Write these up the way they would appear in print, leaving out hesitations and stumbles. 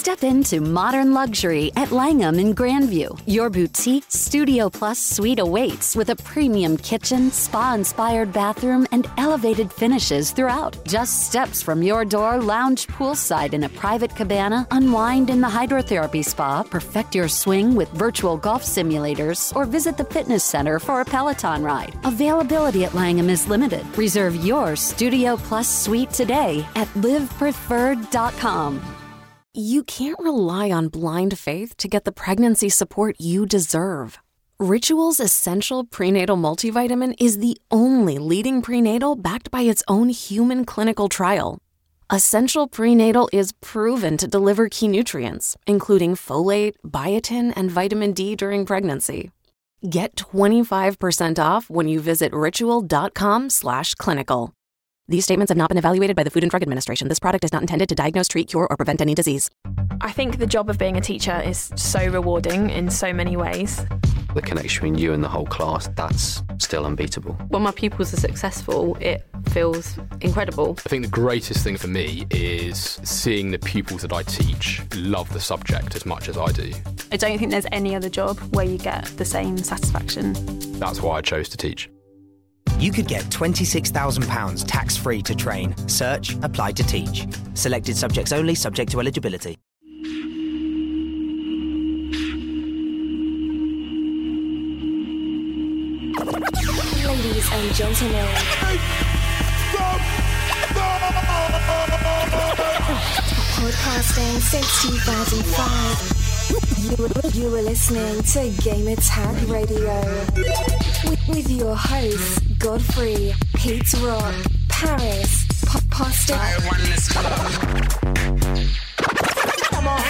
Step into modern luxury at Langham in Grandview. Your boutique Studio Plus suite awaits with a premium kitchen, spa-inspired bathroom, and elevated finishes throughout. Just steps from your door, lounge poolside in a private cabana, unwind in the hydrotherapy spa, perfect your swing with virtual golf simulators, or visit the fitness center for a Peloton ride. Availability at Langham is limited. Reserve your Studio Plus suite today at livepreferred.com. You can't rely on blind faith to get the pregnancy support you deserve. Ritual's Essential Prenatal Multivitamin is the only leading prenatal backed by its own human clinical trial. Essential Prenatal is proven to deliver key nutrients, including folate, biotin, and vitamin D during pregnancy. Get 25% off when you visit ritual.com/clinical. These statements have not been evaluated by the Food and Drug Administration. This product is not intended to diagnose, treat, cure, or prevent any disease. I think the job of being a teacher is so rewarding in so many ways. The connection between you and the whole class, that's still unbeatable. When my pupils are successful, it feels incredible. I think the greatest thing for me is seeing the pupils that I teach love the subject as much as I do. I don't think there's any other job where you get the same satisfaction. That's why I chose to teach. You could get £26,000 tax-free to train. Search, apply to teach. Selected subjects only, subject to eligibility. Ladies and gentlemen. Podcasting since 2005. You were listening to Gamer Tag Radio with your hosts Godfrey, Pete Rock, Paris, Poster. Come on.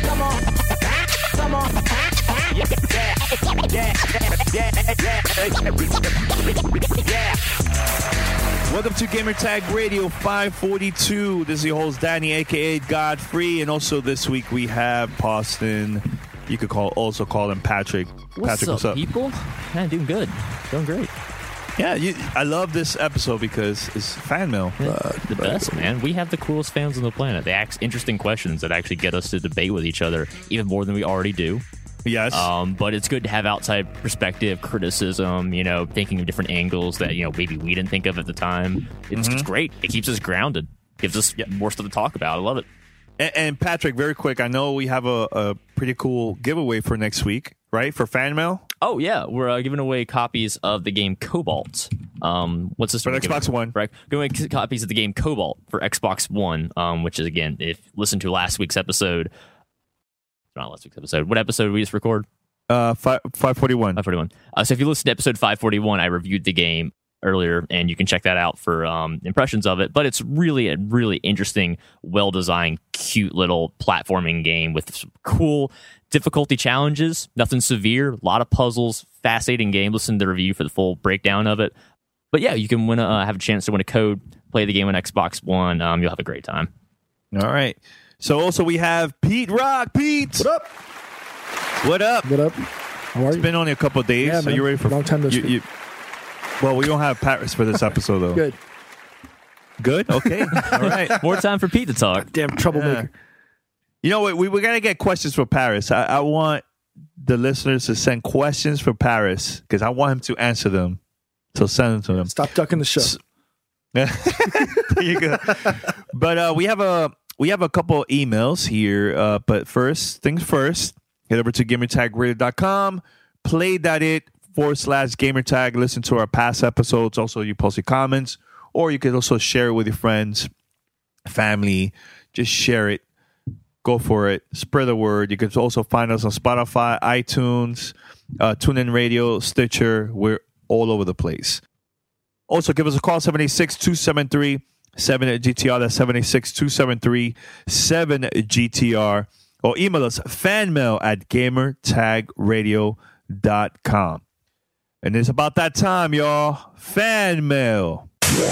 Welcome to Gamer Tag Radio 542. This is your host Danny, aka Godfrey, and also this week we have Poston. You could also call him Patrick. What's up, people? Man, doing good, doing great. Yeah, I love this episode because it's fan mail. The best, man. We have the coolest fans on the planet. They ask interesting questions that actually get us to debate with each other even more than we already do. Yes. But it's good to have outside perspective, criticism, thinking of different angles that, maybe we didn't think of at the time. It's great. It keeps us grounded. Gives us more stuff to talk about. I love it. And Patrick, very quick, I know we have a pretty cool giveaway for next week, right? For fan mail? Oh, yeah. We're giving away copies of the game Cobalt. What's this? For Xbox One. Right. Giving away copies of the game Cobalt for Xbox One, which is, again, if you listen to last week's episode. Not last week's episode. What episode did we just record? 541. 541. So if you listen to episode 541, I reviewed the game earlier, and you can check that out for impressions of it. But it's really a really interesting, well-designed, cute little platforming game with some cool difficulty challenges. Nothing severe. A lot of puzzles. Fascinating game. Listen to the review for the full breakdown of it. But yeah, you can have a chance to win a code, play the game on Xbox One. You'll have a great time. All right. So also we have Pete Rock. Pete! What up? What up? What up? How are you? It's been only a couple of days. Yeah, so you ready for long time to speak? Well, we don't have Paris for this episode, though. Good? Okay. All right. More time for Pete to talk. Damn troublemaker. You know what? We got to get questions for Paris. I want the listeners to send questions for Paris because I want him to answer them. So send them to him. Stop ducking the show. There you go. But we have a couple of emails here. But first things first, head over to gamertagradio.com, play.it/gamertag, listen to our past episodes. Also, you post your comments, or you can also share it with your friends, family. Just share it. Go for it. Spread the word. You can also find us on Spotify, iTunes, TuneIn Radio, Stitcher. We're all over the place. Also, give us a call, 786-273-7GTR. That's 786-273-7GTR. Or email us, fanmail@gamertagradio.com. And it's about that time, y'all. Fan mail.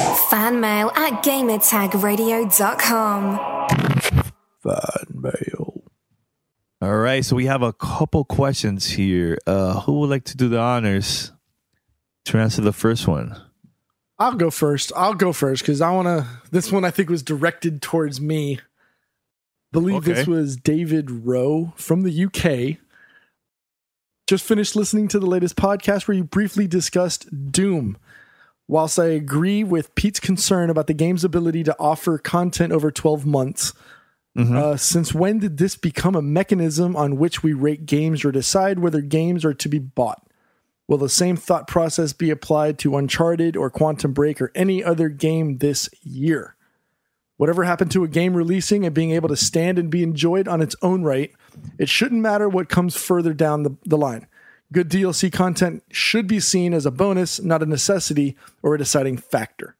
Fanmail@gamertagradio.com. Fan mail. All right, so we have a couple questions here. Who would like to do the honors to answer the first one? I'll go first because I want to. This one I think was directed towards me. believe this was David Rowe from the UK. Just finished listening to the latest podcast where you briefly discussed Doom. Whilst I agree with Pete's concern about the game's ability to offer content over 12 months, since when did this become a mechanism on which we rate games or decide whether games are to be bought? Will the same thought process be applied to Uncharted or Quantum Break or any other game this year? Whatever happened to a game releasing and being able to stand and be enjoyed on its own right, it shouldn't matter what comes further down the line. Good DLC content should be seen as a bonus, not a necessity or a deciding factor.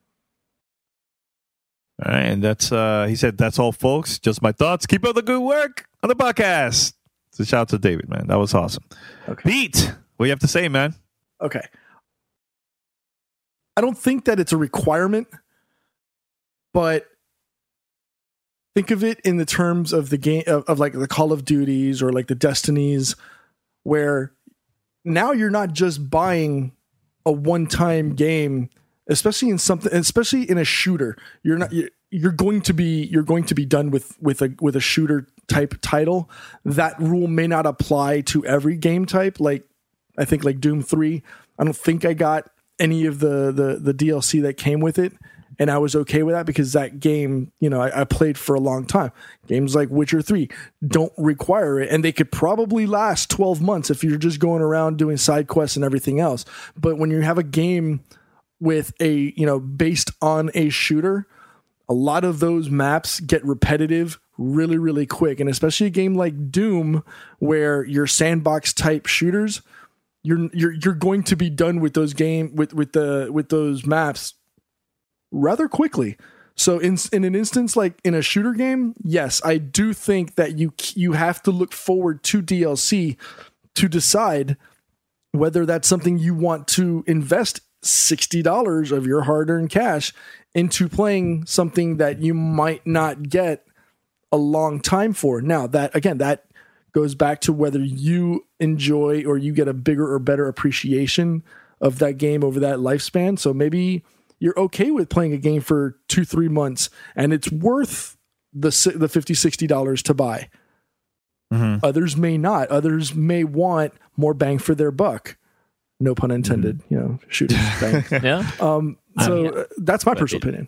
All right, and that's he said, that's all, folks. Just my thoughts. Keep up the good work on the podcast. So shout out to David, man. That was awesome. Okay. Pete, what do you have to say, man? Okay. I don't think that it's a requirement, but think of it in the terms of the game of like the Call of Duties or like the Destinies, where now you're not just buying a one-time game, especially in a shooter. You're going to be done with a shooter type title. That rule may not apply to every game type. Like I think like Doom 3, I don't think I got any of the DLC that came with it. And I was okay with that because that game, I played for a long time. Games like Witcher 3 don't require it. And they could probably last 12 months if you're just going around doing side quests and everything else. But when you have a game with based on a shooter, a lot of those maps get repetitive really, really quick. And especially a game like Doom, where your sandbox type shooters, you're going to be done with those with those maps rather quickly. So in an instance like in a shooter game, yes, I do think that you have to look forward to DLC to decide whether that's something you want to invest $60 of your hard-earned cash into playing something that you might not get a long time for. Now, that goes back to whether you enjoy or you get a bigger or better appreciation of that game over that lifespan. So maybe you're okay with playing a game for 2-3 months and it's worth the $50, $60 to buy. Mm-hmm. Others may not. Others may want more bang for their buck. No pun intended. Shooters bang. Yeah. That's my personal opinion.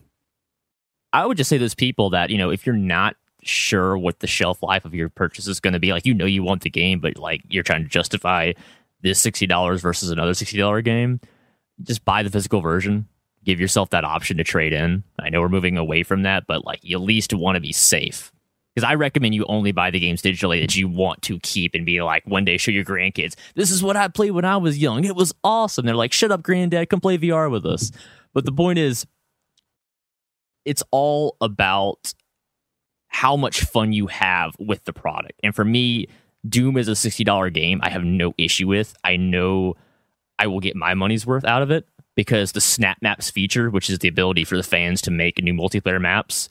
I would just say those people that, if you're not sure what the shelf life of your purchase is going to be, like, you want the game, but like you're trying to justify this $60 versus another $60 game, just buy the physical version. Give yourself that option to trade in. I know we're moving away from that, but like you at least want to be safe. Because I recommend you only buy the games digitally that you want to keep and be like, one day show your grandkids, this is what I played when I was young. It was awesome. They're like, shut up, granddad, come play VR with us. But the point is, it's all about how much fun you have with the product. And for me, Doom is a $60 game I have no issue with. I know I will get my money's worth out of it, because the Snap Maps feature, which is the ability for the fans to make new multiplayer maps,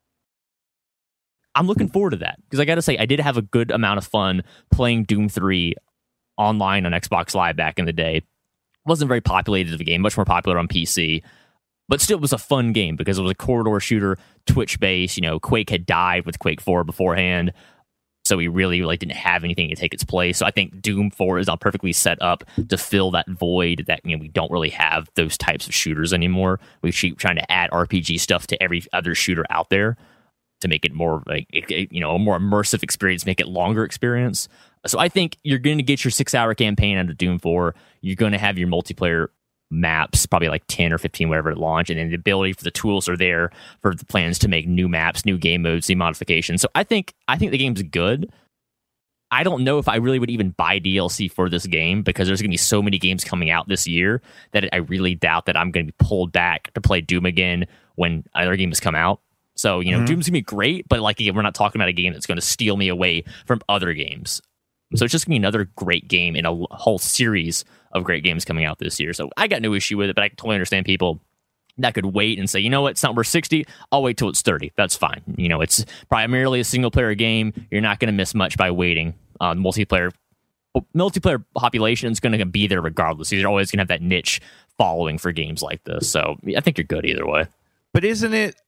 I'm looking forward to that. Because I got to say, I did have a good amount of fun playing Doom 3 online on Xbox Live back in the day. It wasn't very populated of a game, much more popular on PC. But still, it was a fun game because it was a corridor shooter, Twitch-based. Quake had died with Quake 4 beforehand. So we really didn't have anything to take its place. So I think Doom 4 is now perfectly set up to fill that void that we don't really have those types of shooters anymore. We keep trying to add RPG stuff to every other shooter out there to make it more a more immersive experience, make it longer experience. So I think you're going to get your 6-hour campaign out of Doom 4. You're going to have your multiplayer maps, probably like 10 or 15, whatever at launch, and then the ability for the tools are there for the plans to make new maps, new game modes, new modifications. So I think the game's good. I don't know if I really would even buy DLC for this game, because there's going to be so many games coming out this year that I really doubt that I'm going to be pulled back to play Doom again when other games come out. So, Doom's going to be great, but again, we're not talking about a game that's going to steal me away from other games. So it's just going to be another great game in a whole series of great games coming out this year. So I got no issue with it, but I totally understand people that could wait and say, you know what, it's not worth 60. I'll wait till it's 30. That's fine. It's primarily a single player game. You're not going to miss much by waiting. Multiplayer population is going to be there regardless. You're always going to have that niche following for games like this. So I think you're good either way. But isn't it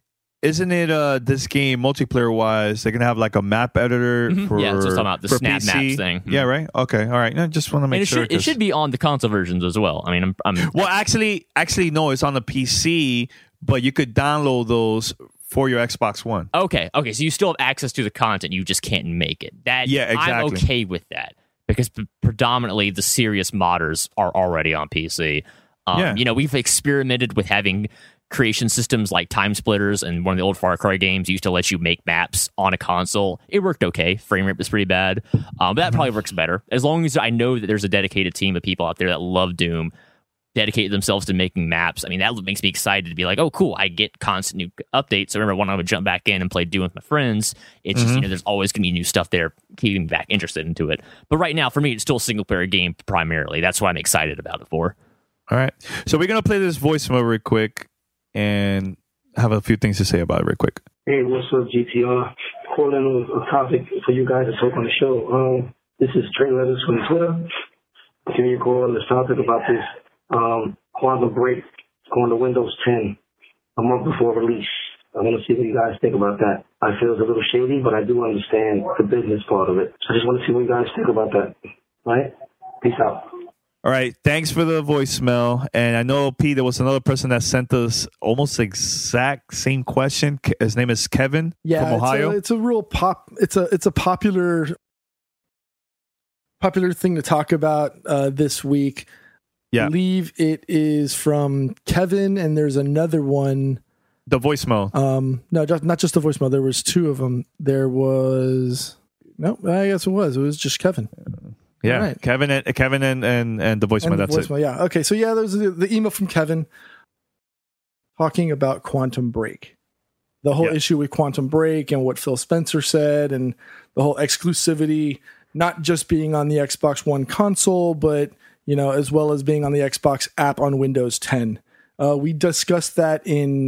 isn't it this game multiplayer wise? They're gonna have like a map editor for yeah, it's just talking about the snap PC. maps thing. Yeah, right. Okay, all right. I just want to make And sure. it should be on the console versions as well. I mean, I'm well, actually, no, it's on the PC, but you could download those for your Xbox One. Okay. So you still have access to the content, you just can't make it. Yeah, exactly. I'm okay with that because predominantly the serious modders are already on PC. We've experimented with having creation systems like Time Splitters, and one of the old Far Cry games used to let you make maps on a console. It worked okay. Frame rate was pretty bad, but that probably works better as long as I know that there's a dedicated team of people out there that love Doom, dedicate themselves to making maps. I mean, that makes me excited to be like, oh, cool, I get constant new updates. I remember when I would jump back in and play Doom with my friends, it's just, there's always going to be new stuff there, keeping me back interested into it. But right now, for me, it's still a single-player game primarily. That's what I'm excited about it for. All right. So we're going to play this voicemail real quick and have a few things to say about it real quick. Hey, what's up, GTR? Calling on a topic for you guys to talk on the show. This is Trey Letters from Twitter. Giving you a call on this topic about this Quantum Break going to Windows 10 a month before release. I want to see what you guys think about that. I feel it's a little shady, but I do understand the business part of it. So I just want to see what you guys think about that. All right? Peace out. All right. Thanks for the voicemail. And I know, Pete, there was another person that sent us almost the exact same question. His name is Kevin from Ohio. It's a real it's a popular thing to talk about this week. Yeah. I believe it is from Kevin, and there's another one. The voicemail. No, not just the voicemail. There was two of them. I guess it was just Kevin. Yeah, right. Kevin and the voicemail. That's it. Yeah. Okay. So yeah, there's the email from Kevin talking about Quantum Break, the whole issue with Quantum Break and what Phil Spencer said, and the whole exclusivity, not just being on the Xbox One console, but as well as being on the Xbox app on Windows 10. We discussed that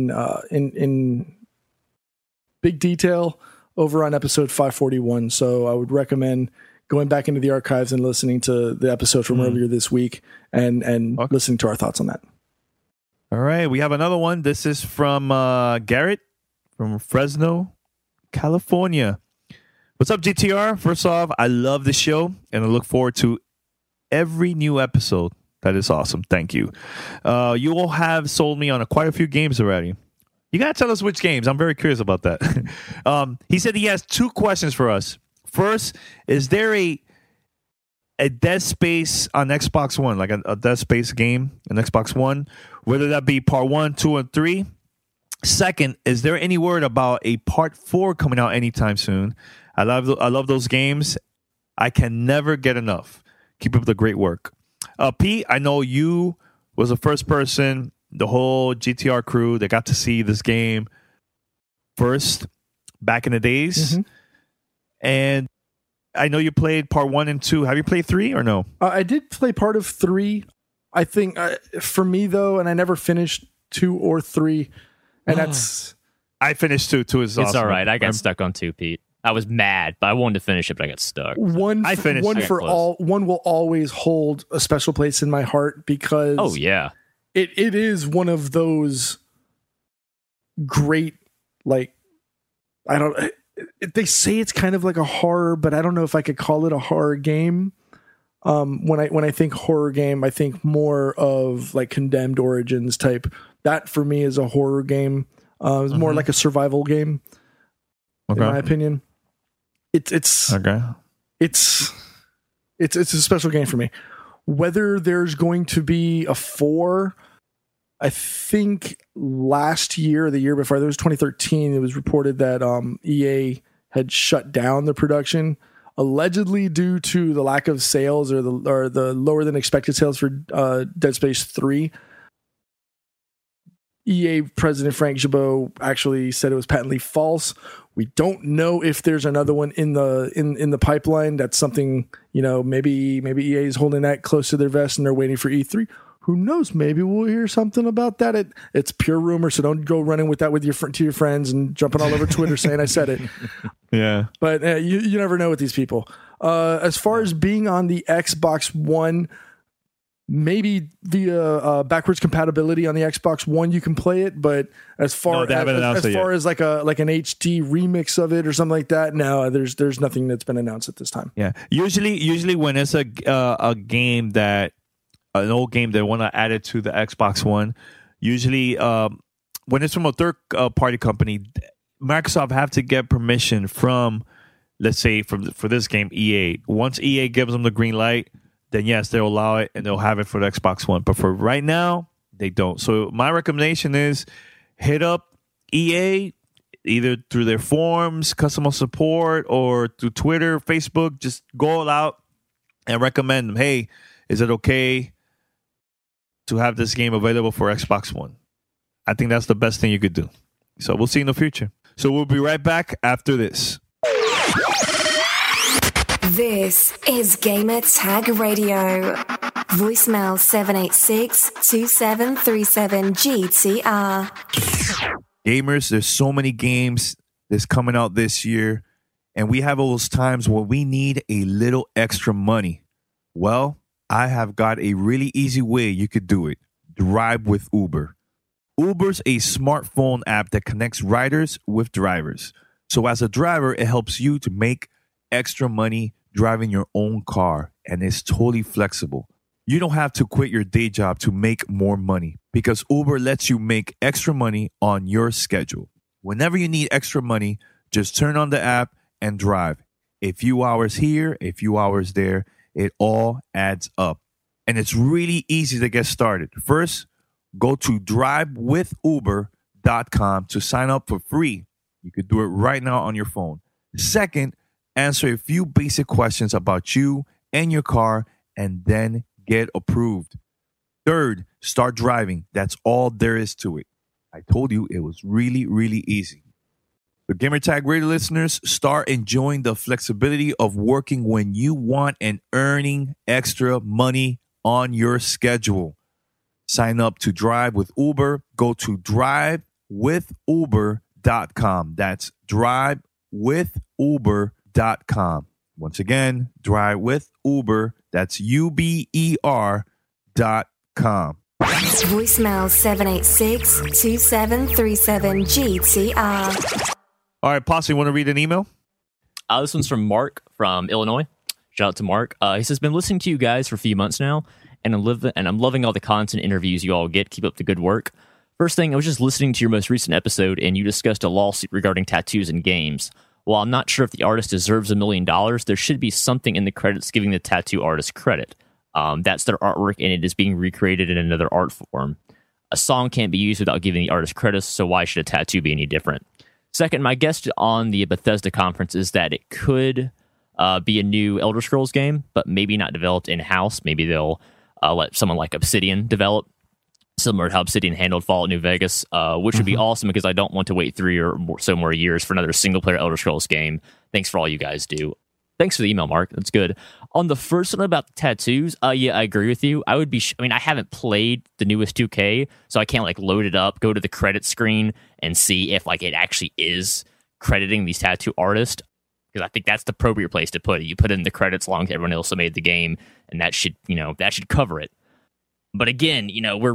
in big detail over on episode 541. So I would recommend going back into the archives and listening to the episode from earlier this week and listening to our thoughts on that. All right. We have another one. This is from Garrett from Fresno, California. What's up, GTR? First off, I love the show and I look forward to every new episode. That is awesome. Thank you. You all have sold me on quite a few games already. You got to tell us which games. I'm very curious about that. He said he has two questions for us. First, is there a Dead Space on Xbox One, like a Dead Space game on Xbox One, whether that be part 1, 2, and 3? Second, is there any word about a part 4 coming out anytime soon? I love those games. I can never get enough. Keep up the great work. Pete, I know you was the first person, the whole GTR crew, that got to see this game first back in the days. Mm-hmm. And I know you played part 1 and 2. Have you played 3 or no? I did play part of 3. I think for me, though, and I never finished 2 or 3. And that's... I finished 2. 2 is awesome. It's all right. I got stuck on 2, Pete. I was mad, but I wanted to finish it, but I got stuck. One will always hold a special place in my heart because... Oh, yeah. It is one of those great, like... I don't... They say it's kind of like a horror, but I don't know if I could call it a horror game. When I think horror game, I think more of like Condemned Origins type. That for me is a horror game. It's more like a survival game, in my opinion. It's a special game for me. Whether there's going to be a 4, I think last year or the year before, there was 2013, it was reported that EA had shut down the production, allegedly due to the lack of sales or the lower than expected sales for Dead Space 3. EA president Frank Gibeau actually said it was patently false. We don't know if there's another one in the pipeline. That's something, maybe EA is holding that close to their vest and they're waiting for E3. Who knows? Maybe we'll hear something about that. It's pure rumor, so don't go running with that to your friends and jumping all over Twitter saying I said it. Yeah, but you never know with these people. As far as being on the Xbox One, Maybe via backwards compatibility on the Xbox One, you can play it. But as far as like an HD remix of it or something like that, no, there's nothing that's been announced at this time. Yeah, usually when it's a game that an old game they want to add it to the Xbox One, usually when it's from a third party company, Microsoft have to get permission from, let's say, for this game, EA. Once EA gives them the green light, then yes, they'll allow it and they'll have it for the Xbox One. But for right now, they don't. So my recommendation is hit up EA either through their forums, customer support, or through Twitter, Facebook. Just go all out and recommend them. Hey, is it okay to have this game available for Xbox One? I think that's the best thing you could do. So we'll see in the future. So we'll be right back after this. This is Gamer Tag Radio. Voicemail 786-2737-GTR. Gamers, there's so many games that's coming out this year, and we have all those times where we need a little extra money. Well, I have got a really easy way you could do it. Drive with Uber. Uber's a smartphone app that connects riders with drivers. So as a driver, it helps you to make extra money driving your own car, and it's totally flexible. You don't have to quit your day job to make more money because Uber lets you make extra money on your schedule. Whenever you need extra money, just turn on the app and drive. A few hours here, a few hours there, it all adds up. And it's really easy to get started. First, go to drivewithuber.com to sign up for free. You could do it right now on your phone. Second, answer a few basic questions about you and your car, and then get approved. Third, start driving. That's all there is to it. I told you it was really, really easy. The Gamertag Radio listeners, start enjoying the flexibility of working when you want and earning extra money on your schedule. Sign up to Drive with Uber. Go to drivewithuber.com. That's drivewithuber.com. Once again, drivewithuber. That's UBER.com. Voicemail 786-2737-GTR. All right, Posse, you want to read an email? This one's from Mark from Illinois. Shout out to Mark. He says, been listening to you guys for a few months now, and I'm loving all the content interviews you all get. Keep up the good work. First thing, I was just listening to your most recent episode, and you discussed a lawsuit regarding tattoos in games. While I'm not sure if the artist deserves $1 million, there should be something in the credits giving the tattoo artist credit. That's their artwork, and it is being recreated in another art form. A song can't be used without giving the artist credits, so why should a tattoo be any different? Second, my guess on the Bethesda conference is that it could be a new Elder Scrolls game, but maybe not developed in-house. Maybe they'll let someone like Obsidian develop, similar to how Obsidian handled Fallout New Vegas, which would be awesome because I don't want to wait 3 or more years for another single-player Elder Scrolls game. Thanks for all you guys do. Thanks for the email, Mark. That's good. On the first one about the tattoos, yeah, I agree with you. I haven't played the newest 2K, so I can't load it up, go to the credit screen, and see if it actually is crediting these tattoo artists. Because I think that's the appropriate place to put it. You put in the credits along with everyone else who made the game, and that should cover it. But again,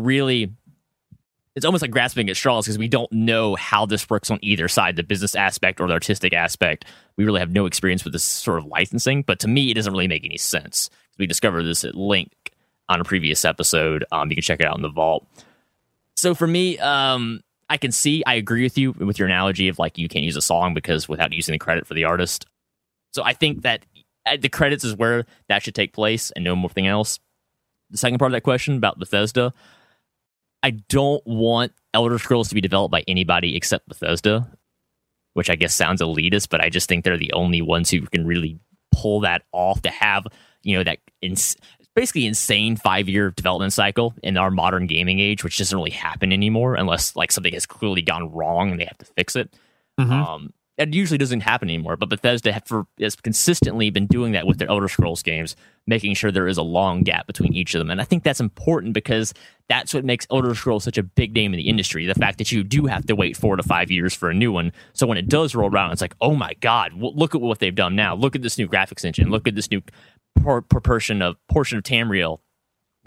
it's almost like grasping at straws because we don't know how this works on either side, the business aspect or the artistic aspect. We really have no experience with this sort of licensing, but to me, it doesn't really make any sense. We discovered this at Link on a previous episode. You can check it out in the vault. So for me, I agree with you with your analogy of you can't use a song because without using the credit for the artist. So I think that the credits is where that should take place and no more thing else. The second part of that question about Bethesda, I don't want Elder Scrolls to be developed by anybody except Bethesda, which I guess sounds elitist, but I just think they're the only ones who can really pull that off to have, that basically insane 5-year development cycle in our modern gaming age, which doesn't really happen anymore unless something has clearly gone wrong and they have to fix it. Mm-hmm. It usually doesn't happen anymore, but Bethesda has consistently been doing that with their Elder Scrolls games, making sure there is a long gap between each of them. And I think that's important because that's what makes Elder Scrolls such a big name in the industry. The fact that you do have to wait 4 to 5 years for a new one. So when it does roll around, it's oh my God, look at what they've done now. Look at this new graphics engine. Look at this new portion of Tamriel.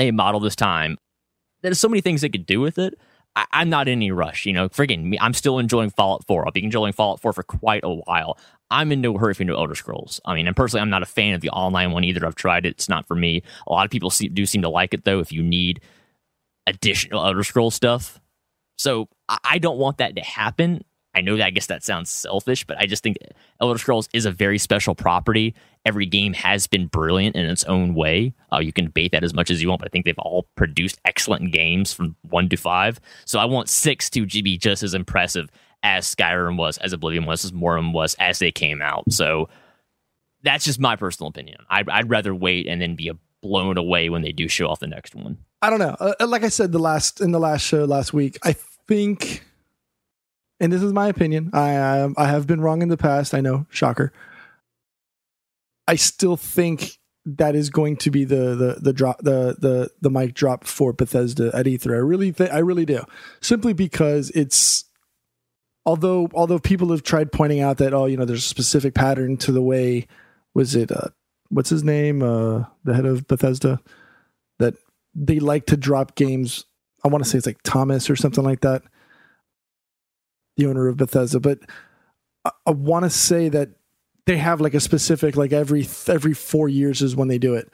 a model this time. There's so many things they could do with it. I'm not in any rush. Friggin' me, I'm still enjoying Fallout 4. I'll be enjoying Fallout 4 for quite a while. I'm in no hurry for new Elder Scrolls. And personally, I'm not a fan of the online one either. I've tried it. It's not for me. A lot of people do seem to like it, though, if you need additional Elder Scrolls stuff. So I don't want that to happen. I know that, I guess that sounds selfish, but I just think Elder Scrolls is a very special property. Every game has been brilliant in its own way. You can debate that as much as you want, but I think they've all produced excellent games from 1 to 5. So I want 6 to be just as impressive as Skyrim was, as Oblivion was, as Morrowind was, as they came out. So that's just my personal opinion. I'd rather wait and then be blown away when they do show off the next one. I don't know. Like I said in the last show last week, I think, and this is my opinion, I have been wrong in the past. I know, shocker. I still think that is going to be the drop, the mic drop for Bethesda at E3. I really do. Simply because it's, although people have tried pointing out that, there's a specific pattern to the way, was it what's his name, the head of Bethesda, that they like to drop games. I want to say it's like Thomas or something like that, the owner of Bethesda. But I want to say that they have like a specific, like every 4 years is when they do it.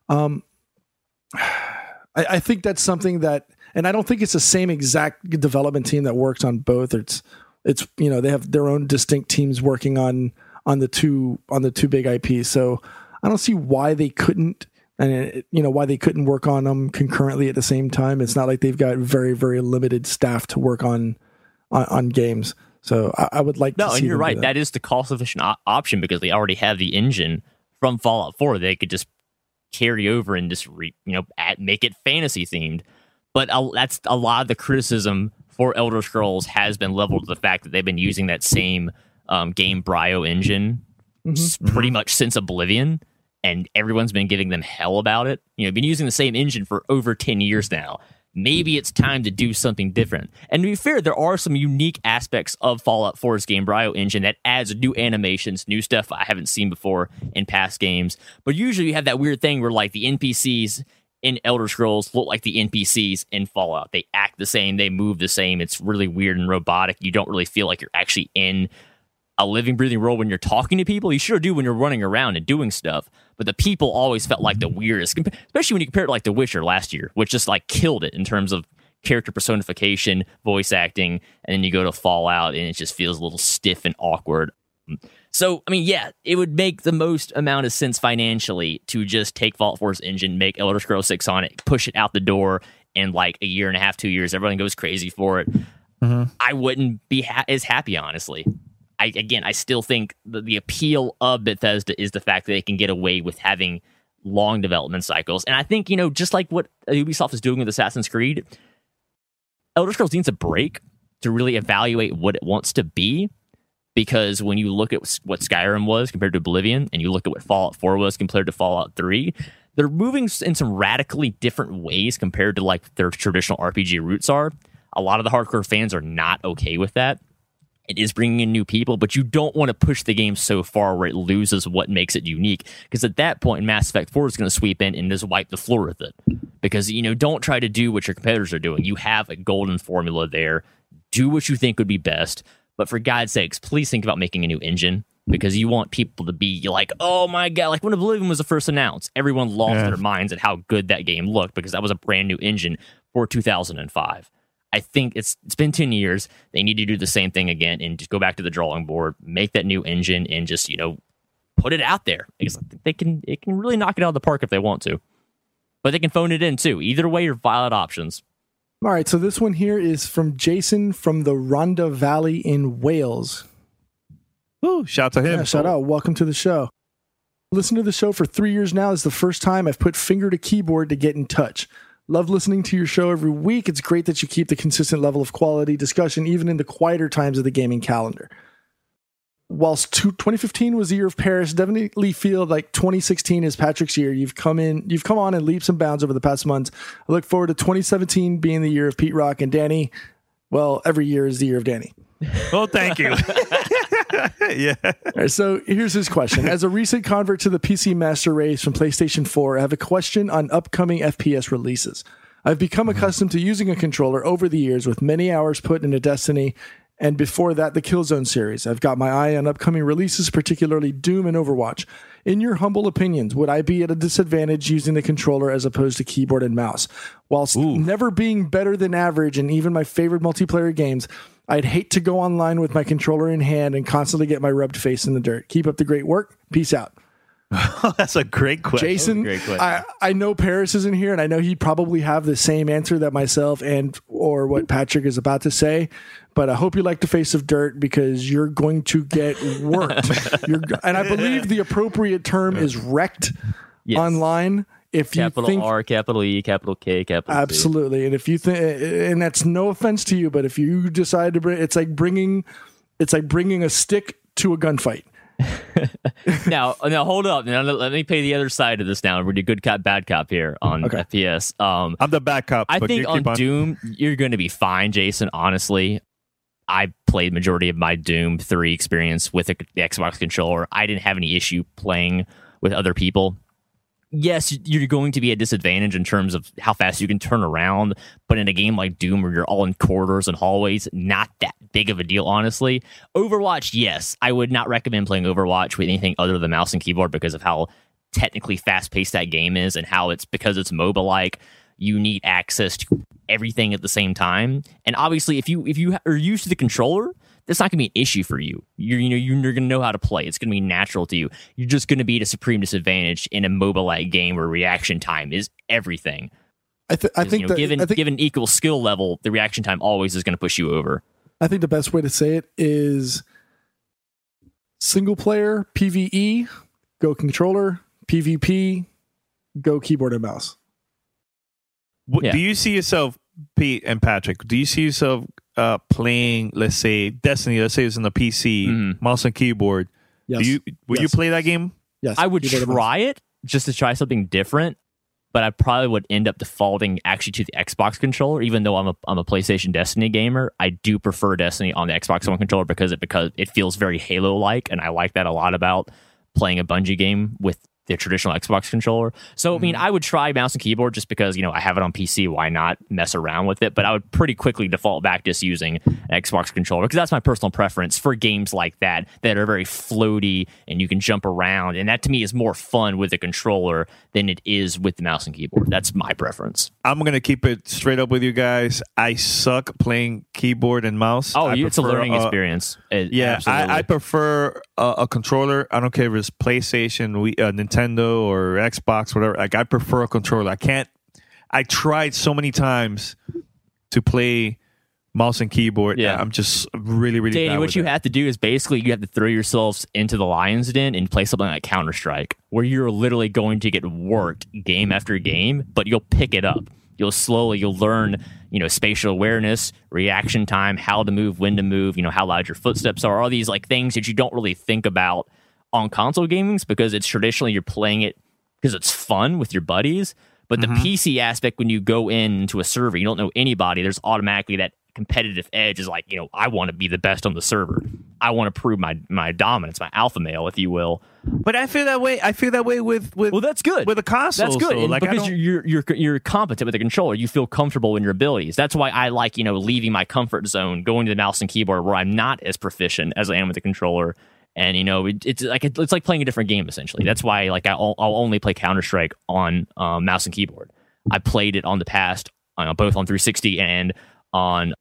I think that's something that, and I don't think it's the same exact development team that works on both. It's they have their own distinct teams working on the two big IPs. So I don't see why they couldn't, why they couldn't work on them concurrently at the same time. It's not like they've got very, very limited staff to work on games. So I would like to see. No, and you're right. That is the cost-efficient option because they already have the engine from Fallout 4. They could just carry over and just make it fantasy themed. But that's a lot of the criticism for Elder Scrolls has been leveled to the fact that they've been using that same game Brio engine pretty much since Oblivion, and everyone's been giving them hell about it. Been using the same engine for over 10 years now. Maybe it's time to do something different. And to be fair, there are some unique aspects of Fallout 4's game Brio engine that adds new animations, new stuff I haven't seen before in past games. But usually you have that weird thing where like the NPCs in Elder Scrolls look like the NPCs in Fallout. They act the same, they move the same. It's really weird and robotic. You don't really feel like you're actually in a living, breathing world when you're talking to people. You sure do when you're running around and doing stuff. But the people always felt like the weirdest, especially when you compare it to like The Witcher last year, which just like killed it in terms of character personification, voice acting. And then you go to Fallout and it just feels a little stiff and awkward. So, it would make the most amount of sense financially to just take Fallout 4's engine, make Elder Scrolls 6 on it, push it out the door in like a year and a half, 2 years. Everyone goes crazy for it. I wouldn't be as happy, honestly. I still think the appeal of Bethesda is the fact that they can get away with having long development cycles. And I think, just like what Ubisoft is doing with Assassin's Creed, Elder Scrolls needs a break to really evaluate what it wants to be. Because when you look at what Skyrim was compared to Oblivion, and you look at what Fallout 4 was compared to Fallout 3, they're moving in some radically different ways compared to like their traditional RPG roots are. A lot of the hardcore fans are not okay with that. It is bringing in new people, but you don't want to push the game so far where it loses what makes it unique. Because at that point, Mass Effect 4 is going to sweep in and just wipe the floor with it. Because, don't try to do what your competitors are doing. You have a golden formula there. Do what you think would be best. But for God's sakes, please think about making a new engine. Because you want people to be like, oh my God, like when Oblivion was first announced, everyone lost their minds at how good that game looked because that was a brand new engine for 2005. I think it's been 10 years. They need to do the same thing again and just go back to the drawing board, make that new engine, and just put it out there. Because it can really knock it out of the park if they want to. But they can phone it in too. Either way are valid options. All right, so this one here is from Jason from the Rhondda Valley in Wales. Ooh, shout to him. Yeah, shout out. Welcome to the show. Listen to the show for 3 years now. It's the first time I've put finger to keyboard to get in touch. Love listening to your show every week. It's great that you keep the consistent level of quality discussion even in the quieter times of the gaming calendar. Whilst 2015 was the year of Paris, definitely feel like 2016 is Patrick's year. You've come on in leaps and bounds over the past months. I look forward to 2017 being the year of Pete Rock and Danny. Well, every year is the year of Danny. Well, thank you. Yeah. All right, so here's his question. As a recent convert to the PC Master Race from PlayStation 4, I have a question on upcoming FPS releases. I've become accustomed to using a controller over the years with many hours put into Destiny and before that, the Killzone series. I've got my eye on upcoming releases, particularly Doom and Overwatch. In your humble opinions, would I be at a disadvantage using the controller as opposed to keyboard and mouse? Whilst never being better than average in even my favorite multiplayer games, I'd hate to go online with my controller in hand and constantly get my rubbed face in the dirt. Keep up the great work. Peace out. That's a great question. Jason, I know Paris is in here, and I know he'd probably have the same answer that myself and or what Patrick is about to say, but I hope you like the face of dirt because you're going to get worked. And I believe the appropriate term is wrecked online. If capital you think, R, capital E, capital K, capital absolutely. C. And if you think, and that's no offense to you, but if you decide to bring, it's like bringing a stick to a gunfight. now hold up. Now let me play the other side of this. Now we're the good cop, bad cop here on FPS. I'm the bad cop. I think on Doom you're going to be fine, Jason. Honestly, I played majority of my Doom 3 experience with the Xbox controller. I didn't have any issue playing with other people. Yes, you're going to be at disadvantage in terms of how fast you can turn around, but in a game like Doom where you're all in corridors and hallways, not that big of a deal, honestly. Overwatch, yes. I would not recommend playing Overwatch with anything other than mouse and keyboard because of how technically fast-paced that game is and how because it's MOBA-like, you need access to everything at the same time. And obviously, if you are used to the controller, that's not going to be an issue for you. You're going to know how to play. It's going to be natural to you. You're just going to be at a supreme disadvantage in a mobile-like game where reaction time is everything. I think given equal skill level, the reaction time always is going to push you over. I think the best way to say it is single player PvE, go controller, PvP, go keyboard and mouse. Do you see yourself, Pete and Patrick, do you see yourself playing, let's say, Destiny, let's say it's on the PC, mouse and keyboard? Yes. Would you play that game? Yes. I would try it just to try something different, but I probably would end up defaulting actually to the Xbox controller, even though I'm a PlayStation Destiny gamer. I do prefer Destiny on the Xbox One controller because it feels very Halo-like, and I like that a lot about playing a Bungie game with the traditional Xbox controller. So, I mean, I would try mouse and keyboard just because, I have it on PC. Why not mess around with it? But I would pretty quickly default back just using an Xbox controller because that's my personal preference for games like that are very floaty and you can jump around. And that to me is more fun with a controller than it is with the mouse and keyboard. That's my preference. I'm going to keep it straight up with you guys. I suck playing keyboard and mouse. It's a learning experience. I prefer a controller. I don't care if it's PlayStation, Nintendo or Xbox, whatever. Like, I prefer a controller. I tried so many times to play mouse and keyboard. Yeah. I'm just really, really Danny, bad what with you that. have to do is basically you have to throw yourselves into the lion's den and play something like Counter-Strike, where you're literally going to get worked game after game, but you'll pick it up. You'll learn, spatial awareness, reaction time, how to move, when to move, how loud your footsteps are, all these like things that you don't really think about on console gamings because it's traditionally you're playing it because it's fun with your buddies. But the PC aspect, when you go into a server, you don't know anybody, there's automatically that competitive edge is like, I want to be the best on the server. I want to prove my dominance, my alpha male, if you will. But I feel that way with well, that's good. With a console. That's good. So, because you're competent with the controller. You feel comfortable in your abilities. That's why I like, leaving my comfort zone, going to the mouse and keyboard where I'm not as proficient as I am with the controller. And it's like playing a different game essentially. That's why I'll only play Counter-Strike on mouse and keyboard. I played it on the past, both on 360 and on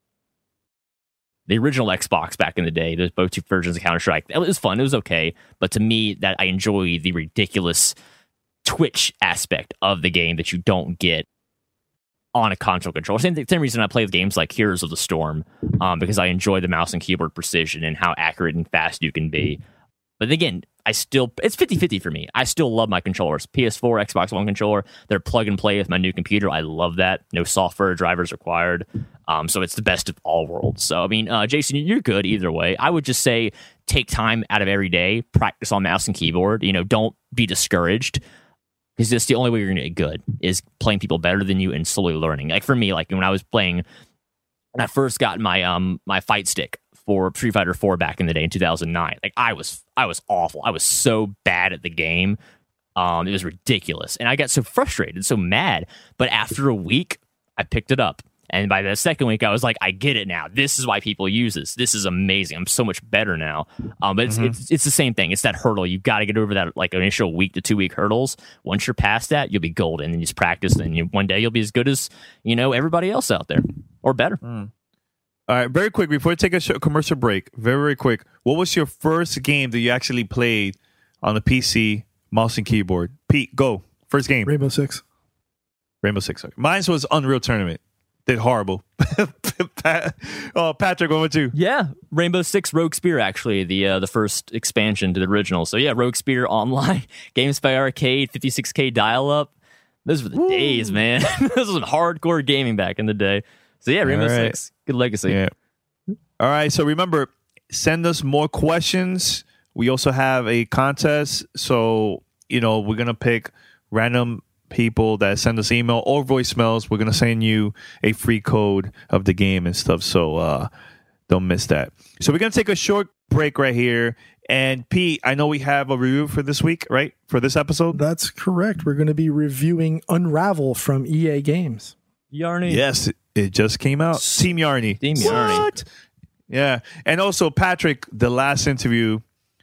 the original Xbox back in the day. There's both two versions of Counter-Strike. It was fun. It was okay. But to me, that I enjoy the ridiculous twitch aspect of the game that you don't get on a console controller. Same reason I play games like Heroes of the Storm, because I enjoy the mouse and keyboard precision and how accurate and fast you can be. But again, it's 50-50 for me. I still love my controllers. PS4, Xbox One controller, they're plug and play with my new computer. I love that. No software drivers required. So it's the best of all worlds. So, I mean, Jason, you're good either way. I would just say take time out of every day, practice on mouse and keyboard. Don't be discouraged. Because that's the only way you're going to get good is playing people better than you and slowly learning. Like for me, when I was playing, when I first got my my fight stick for Street Fighter 4 back in the day in 2009. Like I was awful. I was so bad at the game. It was ridiculous. And I got so frustrated, so mad. But after a week, I picked it up. And by the second week, I was like, I get it now. This is why people use this. This is amazing. I'm so much better now. But it's the same thing. It's that hurdle. You've got to get over that like initial week to 2 week hurdles. Once you're past that, you'll be golden. And you just practice, and one day you'll be as good as everybody else out there, or better. All right, very quick before we take a commercial break. Very quick. What was your first game that you actually played on the PC, mouse and keyboard? Pete, go. First game. Rainbow Six. Okay. Mine was Unreal Tournament. Did horrible. Patrick, what about you? Yeah, Rainbow Six Rogue Spear, actually, the first expansion to the original. So yeah, Rogue Spear Online, GameSpy Arcade, 56K dial-up. Those were the days, man. This was hardcore gaming back in the day. So yeah, Rainbow Six, good legacy. Yeah. All right, so remember, send us more questions. We also have a contest. So, we're going to pick random people that send us email or voicemails. We're going to send you a free code of the game and stuff. So don't miss that. So we're going to take a short break right here. And Pete, I know we have a review for this week, right? For this episode? That's correct. We're going to be reviewing Unravel from EA Games. Yarny. Yes, it just came out. Team Yarny. Team Yarny. What? Yeah. And also, Patrick, the last interview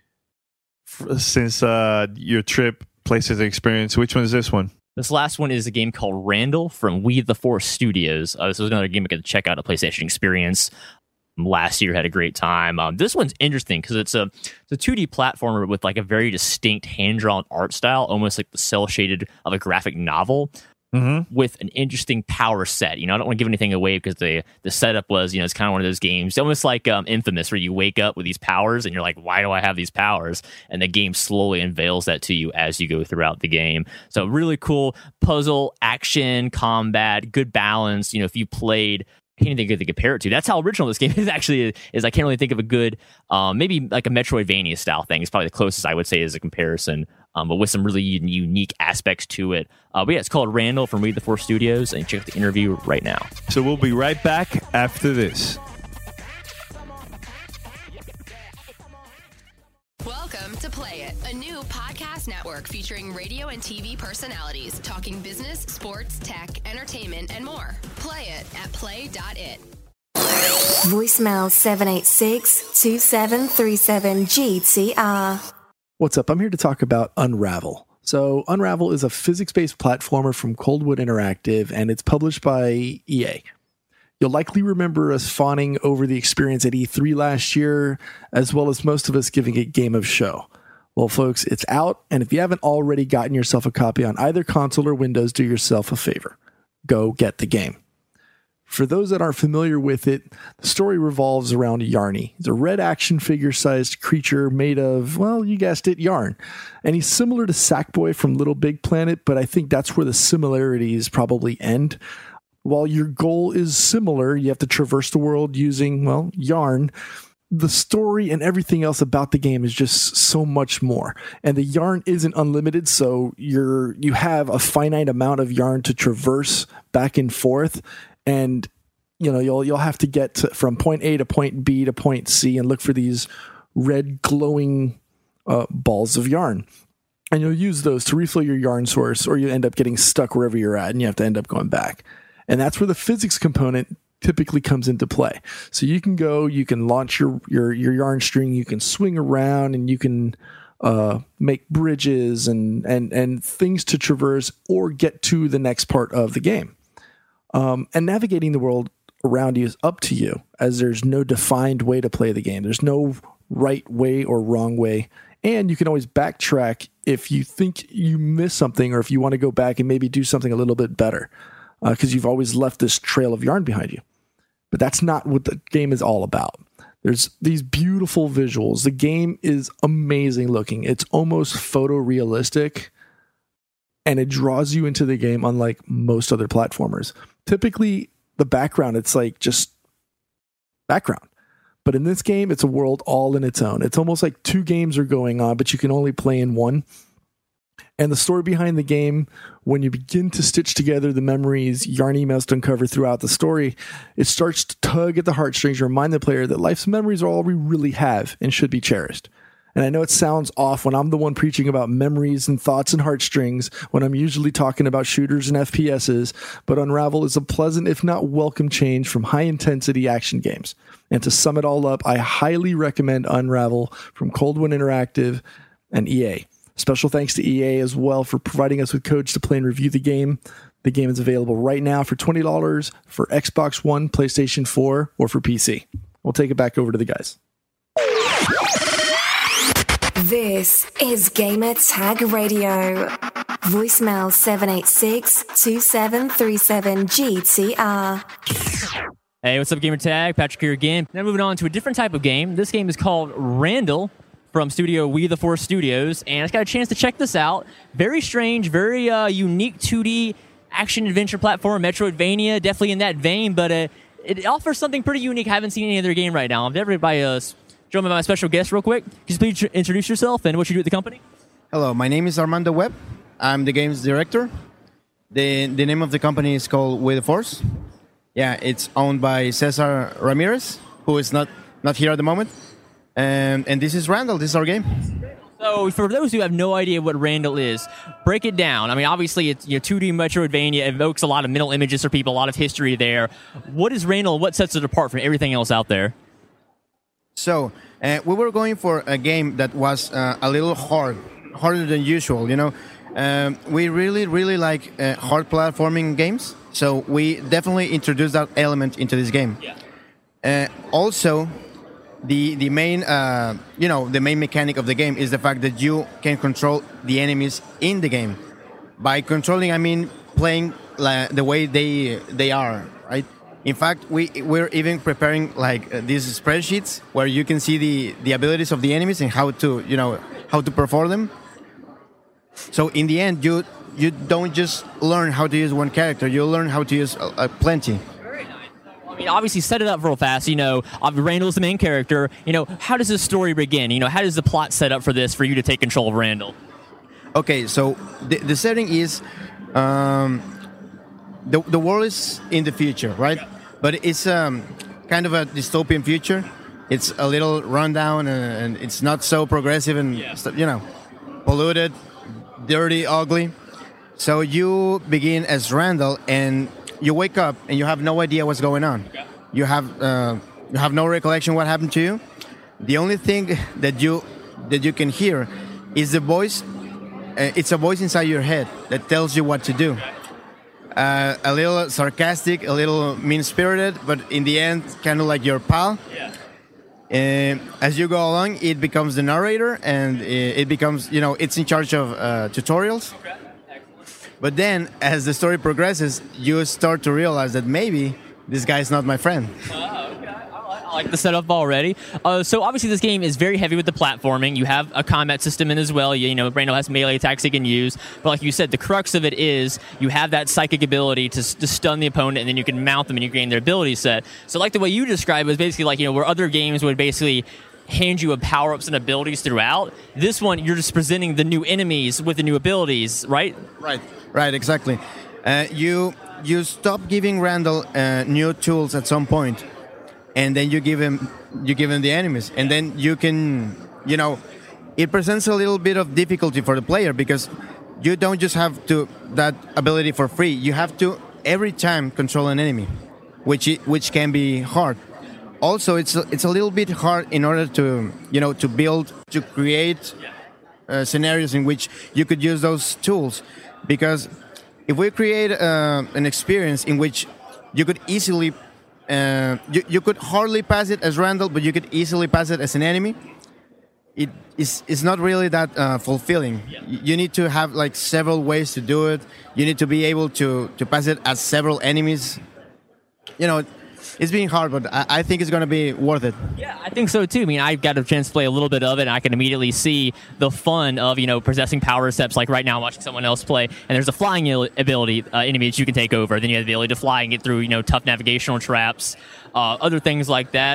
since your trip, Places of Experience, which one is this one? This last one is a game called Randall from We the Force Studios. This was another game I could check out at PlayStation Experience. Last year, had a great time. This one's interesting because it's a 2D platformer with like a very distinct hand-drawn art style, almost like the cel-shaded of a graphic novel. With an interesting power set. I don't want to give anything away because the setup was, it's kind of one of those games, almost like Infamous, where you wake up with these powers and you're like, why do I have these powers? And the game slowly unveils that to you as you go throughout the game. So really cool puzzle, action, combat, good balance. If you played, I can't even think of to compare it to. That's how original this game is actually is. I can't really think of a good, maybe like a Metroidvania style thing. It's probably the closest I would say as a comparison. But with some really unique aspects to it. But yeah, it's called Randall from We the Force Studios, and check out the interview right now. So we'll be right back after this. Welcome to Play It, a new podcast network featuring radio and TV personalities talking business, sports, tech, entertainment, and more. Play it at play.it. Voicemail 786-2737-GTR. What's up? I'm here to talk about Unravel. So Unravel is a physics-based platformer from Coldwood Interactive, and it's published by EA. You'll likely remember us fawning over the experience at E3 last year, as well as most of us giving it Game of Show. Well, folks, it's out, and if you haven't already gotten yourself a copy on either console or Windows, do yourself a favor. Go get the game. For those that aren't familiar with it, the story revolves around Yarny. He's a red action figure-sized creature made of, well, you guessed it, yarn. And he's similar to Sackboy from Little Big Planet, but I think that's where the similarities probably end. While your goal is similar, you have to traverse the world using, well, yarn. The story and everything else about the game is just so much more. And the yarn isn't unlimited, so you have a finite amount of yarn to traverse back and forth. And you'll have to get from point A to point B to point C and look for these red glowing balls of yarn. And you'll use those to refill your yarn source, or you end up getting stuck wherever you're at and you have to end up going back. And that's where the physics component typically comes into play. So you can launch your yarn string, you can swing around, and you can make bridges and things to traverse or get to the next part of the game. And navigating the world around you is up to you, as there's no defined way to play the game. There's no right way or wrong way. And you can always backtrack if you think you missed something, or if you want to go back and maybe do something a little bit better, because you've always left this trail of yarn behind you. But that's not what the game is all about. There's these beautiful visuals. The game is amazing looking. It's almost photorealistic, and it draws you into the game unlike most other platformers. Typically, the background, it's like just background. But in this game, it's a world all in its own. It's almost like two games are going on, but you can only play in one. And the story behind the game, when you begin to stitch together the memories Yarny must uncover throughout the story, it starts to tug at the heartstrings to remind the player that life's memories are all we really have and should be cherished. And I know it sounds off when I'm the one preaching about memories and thoughts and heartstrings when I'm usually talking about shooters and FPSs, but Unravel is a pleasant, if not welcome, change from high-intensity action games. And to sum it all up, I highly recommend Unravel from Coldwind Interactive and EA. Special thanks to EA as well for providing us with codes to play and review the game. The game is available right now for $20 for Xbox One, PlayStation 4, or for PC. We'll take it back over to the guys. This is Gamer Tag Radio. Voicemail 786-2737-GTR. Hey, what's up, Gamer Tag? Patrick here again. Now moving on to a different type of game. This game is called Randall from studio We the Force Studios, and I just got a chance to check this out. Very strange, very unique 2D action-adventure platform, Metroidvania, definitely in that vein, but it offers something pretty unique. I haven't seen any other game right now. I'm definitely by join my special guest real quick. Could you please introduce yourself and what you do at the company? Hello, my name is Armando Webb. I'm the games director. The name of the company is called We the Force. Yeah, it's owned by Cesar Ramirez, who is not here at the moment. And this is Randall. This is our game. So for those who have no idea what Randall is, break it down. I mean, obviously, it's 2D Metroidvania. It evokes a lot of mental images for people, a lot of history there. What is Randall? What sets it apart from everything else out there? So we were going for a game that was a little harder than usual. We really like hard platforming games. So we definitely introduced that element into this game. Yeah. Also, the main the main mechanic of the game is the fact that you can control the enemies in the game. By controlling, I mean playing the way they are, right? In fact, we're even preparing these spreadsheets where you can see the abilities of the enemies and how to perform them. So in the end, you don't just learn how to use one character; you learn how to use plenty. I mean, obviously, set it up real fast. Randall's the main character. How does this story begin? How does the plot set up for this for you to take control of Randall? Okay, so the setting is the world is in the future, right? Yeah. But it's kind of a dystopian future. It's a little rundown and it's not so progressive and polluted, dirty, ugly. So you begin as Randall and you wake up and you have no idea what's going on. Okay. You have no recollection what happened to you. The only thing that you can hear is the voice. It's a voice inside your head that tells you what to do. A little sarcastic, a little mean-spirited, but in the end, kind of like your pal. Yeah. As you go along, it becomes the narrator, and it becomes, it's in charge of tutorials. Okay. But then, as the story progresses, you start to realize that maybe this guy is not my friend. Okay. I like the setup already. So obviously this game is very heavy with the platforming. You have a combat system in as well. Randall has melee attacks he can use. But like you said, the crux of it is you have that psychic ability to stun the opponent, and then you can mount them and you gain their ability set. So like the way you describe it is basically like, where other games would basically hand you power-ups and abilities throughout. This one, you're just presenting the new enemies with the new abilities, right? Right, exactly. You stop giving Randall new tools at some point, and then you give him the enemies, and then you can, it presents a little bit of difficulty for the player because you don't just have that ability for free. You have to every time control an enemy, which can be hard. Also, it's a little bit hard in order to create scenarios in which you could use those tools, because if we create an experience in which you could easily you could hardly pass it as Randall, but you could easily pass it as an enemy, it's not really that fulfilling. You need to have several ways to do it. You need to be able to pass it as several enemies. it's been hard, but I think it's going to be worth it. Yeah, I think so too. I mean, I got a chance to play a little bit of it, and I can immediately see the fun of, possessing power steps. Like right now, I'm watching someone else play, and there's a flying ability enemy that you can take over. Then you have the ability to fly and get through, tough navigational traps. Other things like that.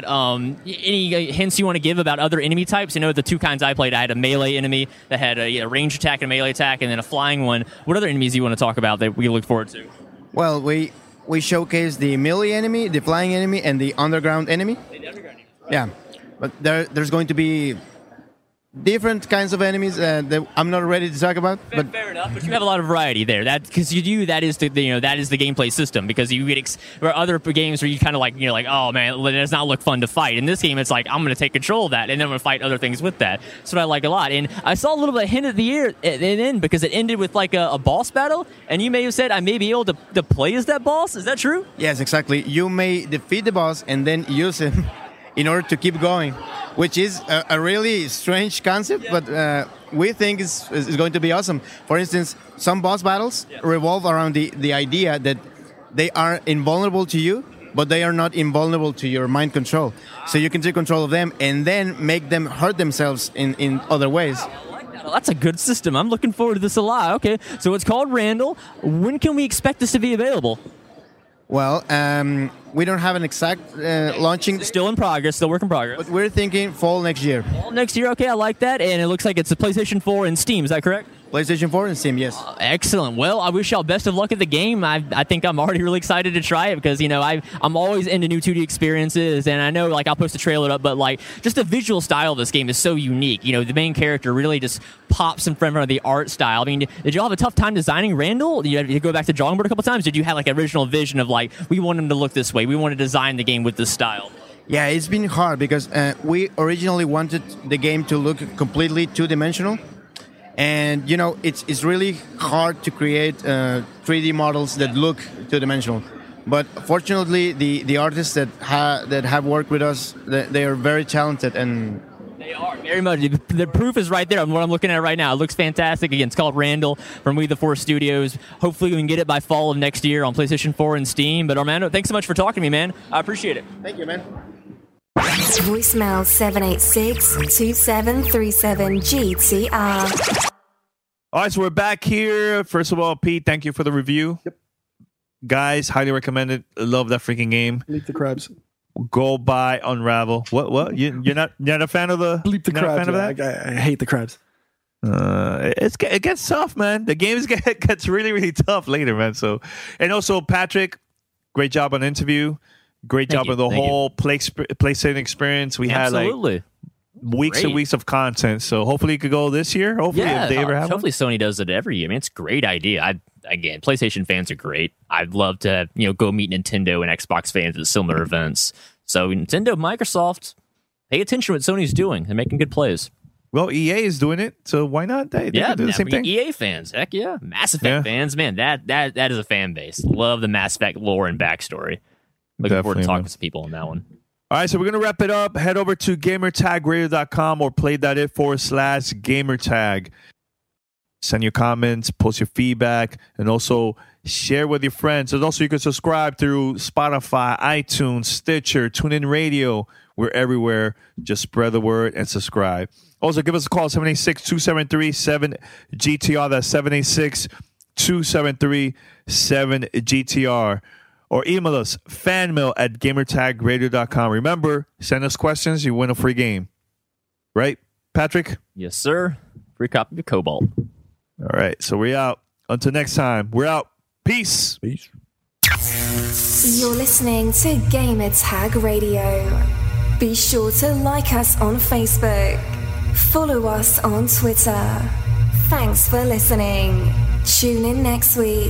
Any hints you want to give about other enemy types? The two kinds I played, I had a melee enemy that had a range attack and a melee attack, and then a flying one. What other enemies do you want to talk about that we look forward to? Well, we showcased the melee enemy, the flying enemy, and the underground enemy. Yeah, but there's going to be different kinds of enemies that I'm not ready to talk about. But fair enough. But you have a lot of variety there. That because that is the gameplay system. Because you get there are other games where you kind of oh man, it does not look fun to fight. In this game, it's like I'm going to take control of that, and then I'm going to fight other things with that. That's what I like a lot. And I saw a little bit of hint at the end because it ended with like a boss battle, and you may have said I may be able to play as that boss. Is that true? Yes, exactly. You may defeat the boss and then use him in order to keep going, which is a really strange concept, but we think is going to be awesome. For instance, some boss battles revolve around the idea that they are invulnerable to you, but they are not invulnerable to your mind control. So you can take control of them and then make them hurt themselves in other ways. Well, that's a good system. I'm looking forward to this a lot. Okay, so it's called Randall. When can we expect this to be available? Well, we don't have an exact launching. Still in progress, still work in progress. But we're thinking fall next year. Fall next year, okay, I like that. And it looks like it's a PlayStation 4 and Steam, is that correct? PlayStation 4 and Steam, yes. Excellent. Well, I wish y'all best of luck at the game. I think I'm already really excited to try it because, I'm always into new 2D experiences, and I know, I'll post a trailer up, but, just the visual style of this game is so unique. The main character really just pops in front of the art style. I mean, did y'all have a tough time designing Randall? Did you have to go back to drawing board a couple times? Did you have, an original vision of, we want him to look this way, we want to design the game with this style? Yeah, it's been hard because we originally wanted the game to look completely two-dimensional. And, it's really hard to create 3D models that look two-dimensional. But fortunately, the artists that have worked with us, they are very talented. And they are, very much. The proof is right there on what I'm looking at right now. It looks fantastic. Again, it's called Randall from We the Force Studios. Hopefully we can get it by fall of next year on PlayStation 4 and Steam. But Armando, thanks so much for talking to me, man. I appreciate it. Thank you, man. Voicemail 786-2737-GTR. All right, so we're back here. First of all, Pete, thank you for the review. Yep. Guys, highly recommend it. Love that freaking game. Bleep the crabs. Go buy Unravel. What? You're not a fan of the Bleep the crabs. That? I hate the crabs. It gets tough, man. The game gets really, really tough later, man. So, and also Patrick, great job on the interview. Great job on the whole PlayStation experience. We had weeks and weeks of content. So hopefully it could go this year. Hopefully, if they ever have hopefully Sony does it every year. I mean, it's a great idea. Again, PlayStation fans are great. I'd love to go meet Nintendo and Xbox fans at similar events. So Nintendo, Microsoft, pay attention to what Sony's doing. They're making good plays. Well, EA is doing it, so why not? They can do the same thing. EA fans, heck yeah. Mass Effect fans, man, that is a fan base. Love the Mass Effect lore and backstory. Looking forward to talking to some people on that one. All right, so we're going to wrap it up. Head over to gamertagradio.com or play.it/gamertag. Send your comments, post your feedback, and also share with your friends. And also you can subscribe through Spotify, iTunes, Stitcher, TuneIn Radio. We're everywhere. Just spread the word and subscribe. Also, give us a call, 786-273-7GTR. That's 786-273-7GTR. Or email us, fanmail@gamertagradio.com. Remember, send us questions, you win a free game. Right, Patrick? Yes, sir. Free copy of Cobalt. All right, so we're out. Until next time, we're out. Peace. Peace. You're listening to Gamer Tag Radio. Be sure to like us on Facebook. Follow us on Twitter. Thanks for listening. Tune in next week.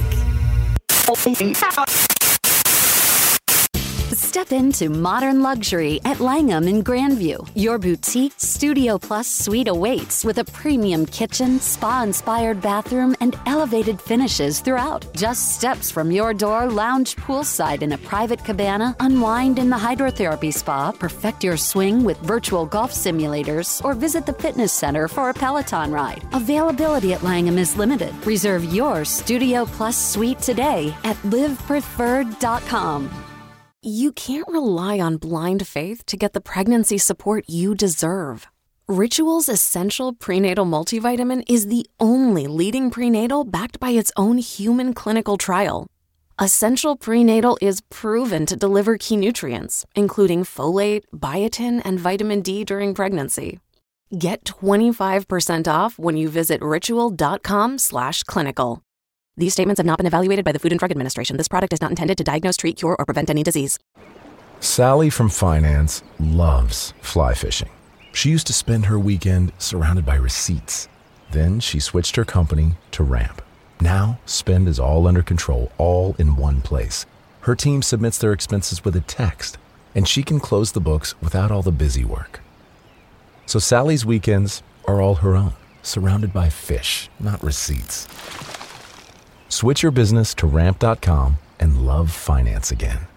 Step into modern luxury at Langham in Grandview. Your boutique Studio Plus suite awaits with a premium kitchen, spa-inspired bathroom, and elevated finishes throughout. Just steps from your door, lounge poolside in a private cabana, unwind in the hydrotherapy spa, perfect your swing with virtual golf simulators, or visit the fitness center for a Peloton ride. Availability at Langham is limited. Reserve your Studio Plus suite today at livepreferred.com. you can't rely on blind faith to get the pregnancy support you deserve. Ritual's Essential Prenatal Multivitamin is the only leading prenatal backed by its own human clinical trial. Essential Prenatal is proven to deliver key nutrients, including folate, biotin, and vitamin D during pregnancy. Get 25% off when you visit ritual.com/clinical. These statements have not been evaluated by the Food and Drug Administration. This product is not intended to diagnose, treat, cure, or prevent any disease. Sally from finance loves fly fishing. She used to spend her weekend surrounded by receipts. Then she switched her company to Ramp. Now, spend is all under control, all in one place. Her team submits their expenses with a text, and she can close the books without all the busy work. So Sally's weekends are all her own, surrounded by fish, not receipts. Switch your business to Ramp.com and love finance again.